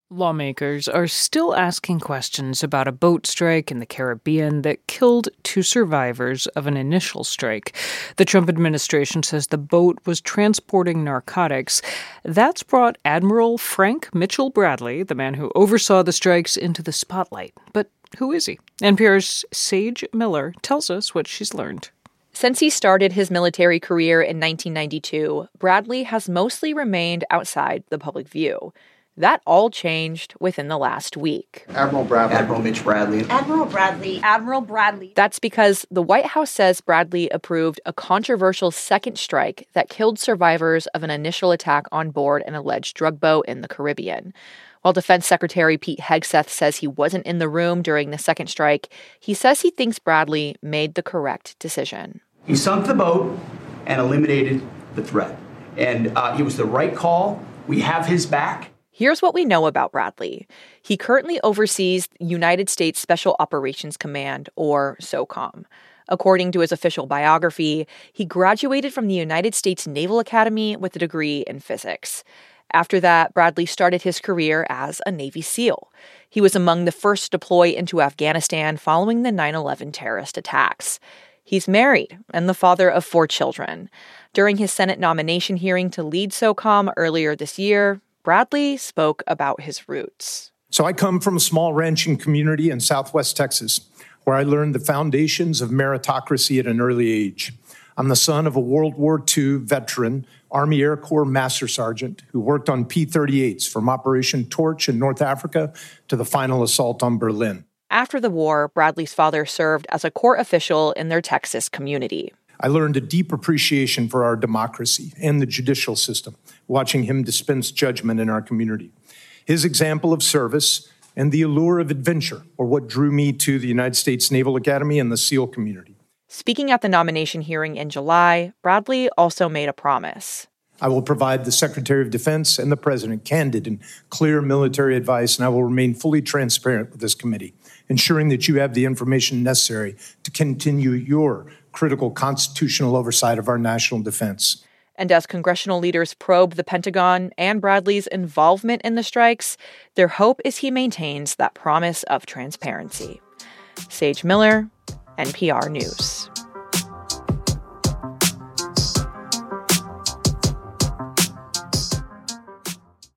Lawmakers are still asking questions about a boat strike in the Caribbean that killed 2 survivors of an initial strike. The Trump administration says the boat was transporting narcotics. That's brought Admiral Frank Mitchell Bradley, the man who oversaw the strikes, into the spotlight. But who is he? NPR's Sage Miller tells us what she's learned. Since he started his military career in 1992, Bradley has mostly remained outside the public view. That all changed within the last week. Admiral Bradley. Admiral Mitch Bradley. Admiral Bradley. Admiral Bradley. That's because the White House says Bradley approved a controversial second strike that killed survivors of an initial attack on board an alleged drug boat in the Caribbean. While Defense Secretary Pete Hegseth says he wasn't in the room during the second strike, he says he thinks Bradley made the correct decision. He sunk the boat and eliminated the threat. And it was the right call. We have his back. Here's what we know about Bradley. He currently oversees United States Special Operations Command, or SOCOM. According to his official biography, he graduated from the United States Naval Academy with a degree in physics. After that, Bradley started his career as a Navy SEAL. He was among the first to deploy into Afghanistan following the 9/11 terrorist attacks. He's married and the father of 4 children. During his Senate nomination hearing to lead SOCOM earlier this year, Bradley spoke about his roots. So I come from a small ranching community in southwest Texas, where I learned the foundations of meritocracy at an early age. I'm the son of a World War II veteran, Army Air Corps Master Sergeant, who worked on P-38s from Operation Torch in North Africa to the final assault on Berlin. After the war, Bradley's father served as a court official in their Texas community. I learned a deep appreciation for our democracy and the judicial system, watching him dispense judgment in our community. His example of service and the allure of adventure are what drew me to the United States Naval Academy and the SEAL community. Speaking at the nomination hearing in July, Bradley also made a promise. I will provide the Secretary of Defense and the President candid and clear military advice, and I will remain fully transparent with this committee, ensuring that you have the information necessary to continue your critical constitutional oversight of our national defense. And as congressional leaders probe the Pentagon and Bradley's involvement in the strikes, their hope is he maintains that promise of transparency. Sage Miller, NPR News.